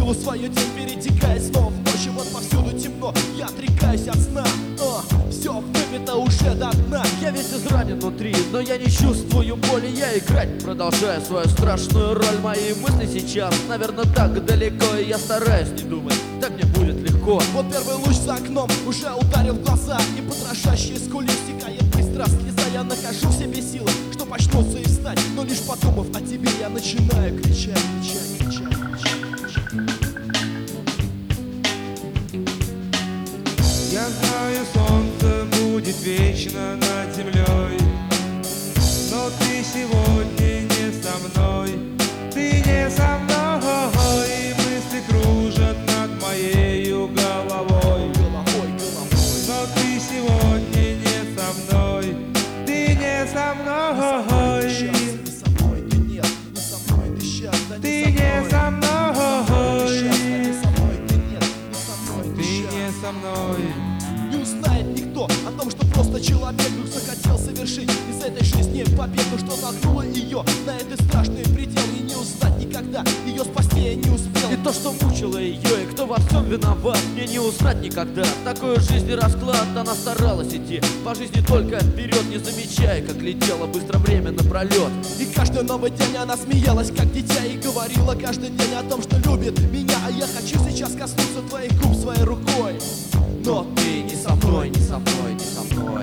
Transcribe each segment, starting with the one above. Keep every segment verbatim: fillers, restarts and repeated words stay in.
силу свою день перетекает снова в ночь, и вот повсюду темно. Я отрекаюсь от сна, но все выпито уже до дна. Я весь изранен внутри, но я не чувствую боли. Я играть продолжаю свою страшную роль. Мои мысли сейчас, наверное, так далеко, и я стараюсь не думать, так мне будет легко. Вот первый луч за окном уже ударил в глаза, и по дрожащей скуле стекает быстро слеза. Я нахожу в себе силы, что очнуться и встать, но лишь подумав о тебе, я начинаю кричать, кричать, кричать, кричать, кричать. Я знаю, солнце будет вечно над землей, но ты сегодня не со мной, ты не со мной, и мысли кружат над моею головой, Головой, головой. но ты сегодня не со мной, ты не со мной, Не со мной ты нет, не со мной ты счастлив, ты не со мной, не со мной ты нет, не со мной ты ты счастлив. не со мной. Не узнает никто о том, что просто человек вдруг захотел совершить из этой жизни победу, что толкнуло ее на этот страшный предел. И не узнать никогда, ее спасти я не успел. И то, что мучило ее, и кто во всем виноват, мне не узнать никогда. Такой жизни расклад, она старалась идти по жизни только вперед, не замечая, как летело быстро время напролет. И каждый новый день она смеялась, как дитя, и говорила каждый день о том, что любит меня. А я хочу сейчас коснуться твоих губ своей рукой, но ты не со мной, не со мной, не со мной.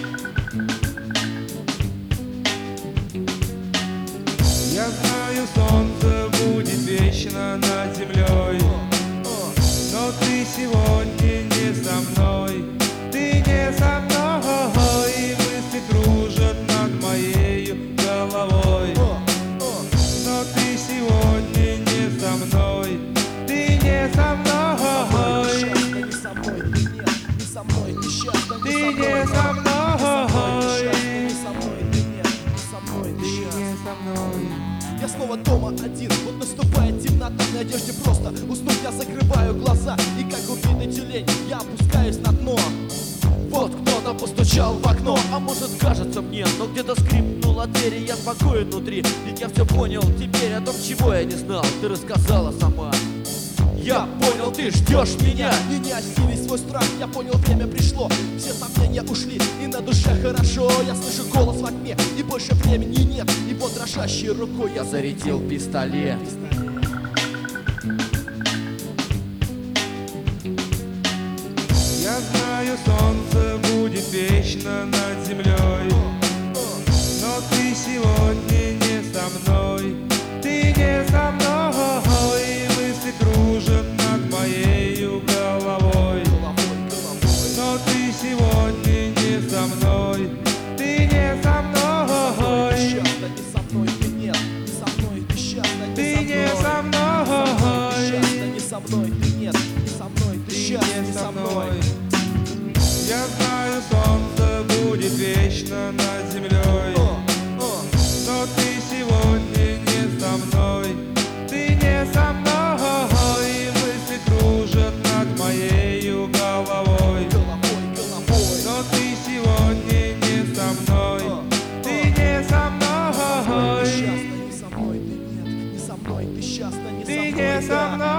Я знаю, солнце будет вечно над землей, но ты сегодня не со мной, ты не со мной, и мысли кружат над моею головой, но ты сегодня не со мной, ты не со мной, Не со мной ты нет, не со мной ты счастлив, ты не со мной, не со мной ты нет, не со мной ты ты счастлив. не со мной. Я снова дома один, вот наступает темнота, в надежде просто уснуть я закрываю глаза. И как убитый тюлень я опускаюсь на дно. Вот кто-то постучал в окно, а может кажется мне, но где-то скрипнула дверь, и я спокоен внутри. Ведь я все понял теперь о том, чего я не знал, ты рассказала сама. Я понял, ты ждешь меня. И не осилить свой страх, я понял, время пришло. Все сомнения ушли, и на душе хорошо. Я слышу голос во тьме, и больше времени нет. И под дрожащей рукой я Я зарядил пистолет. Я знаю, солнце будет вечно над землей, но ты сегодня не со мной, ты не со мной, и мысли кружат над моею головой, но ты сегодня не со мной, ты не со мной, счастлив, не со мной ты нет, не со мной ты счастлив, ты не со мной, счастлив, не со мной ты нет, не со мной ты ты счастлив, не не со со мной. мной. Я знаю, солнце будет вечно над землей, но ты сегодня не со мной, ты не со мной, и мысли кружат над моею головой, Головой, головой. но ты сегодня не со мной, ты не со мной, Счастлив, не со мной ты нет, не со мной ты счастлив, не со ты мной не со да. мной.